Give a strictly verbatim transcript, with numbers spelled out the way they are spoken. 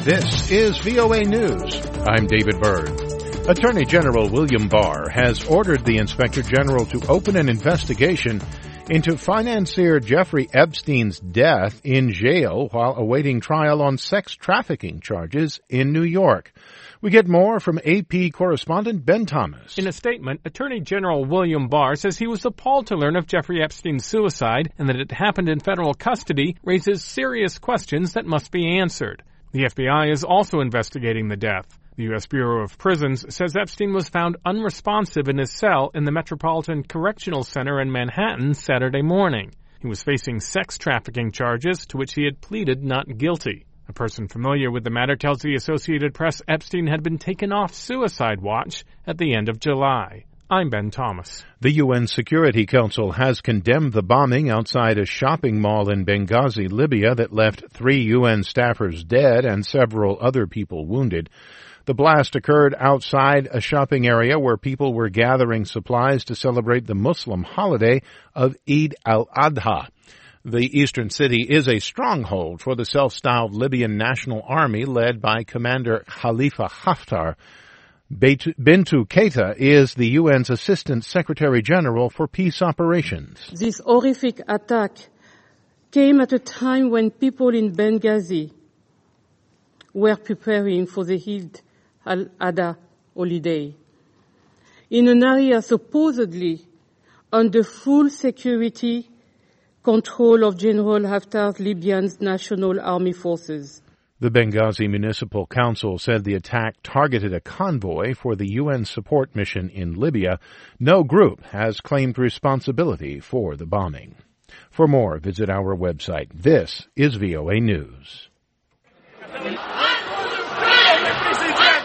This is V O A News. I'm David Byrd. Attorney General William Barr has ordered the Inspector General to open an investigation into financier Jeffrey Epstein's death in jail while awaiting trial on sex trafficking charges in New York. We get more from A P correspondent Ben Thomas. In a statement, Attorney General William Barr says he was appalled to learn of Jeffrey Epstein's suicide and that it happened in federal custody raises serious questions that must be answered. The F B I is also investigating the death. The U S Bureau of Prisons says Epstein was found unresponsive in his cell in the Metropolitan Correctional Center in Manhattan Saturday morning. He was facing sex trafficking charges to which he had pleaded not guilty. A person familiar with the matter tells the Associated Press Epstein had been taken off suicide watch at the end of July. I'm Ben Thomas. The U N Security Council has condemned the bombing outside a shopping mall in Benghazi, Libya, that left three U N staffers dead and several other people wounded. The blast occurred outside a shopping area where people were gathering supplies to celebrate the Muslim holiday of Eid al-Adha. The eastern city is a stronghold for the self-styled Libyan National Army led by Commander Khalifa Haftar. Bintu Keita is the U N's Assistant Secretary General for Peace Operations. This horrific attack came at a time when people in Benghazi were preparing for the Eid al-Adha holiday in an area supposedly under full security control of General Haftar's Libyan National Army forces. The Benghazi Municipal Council said the attack targeted a convoy for the U N support mission in Libya. No group has claimed responsibility for the bombing. For more, visit our website. This is V O A News.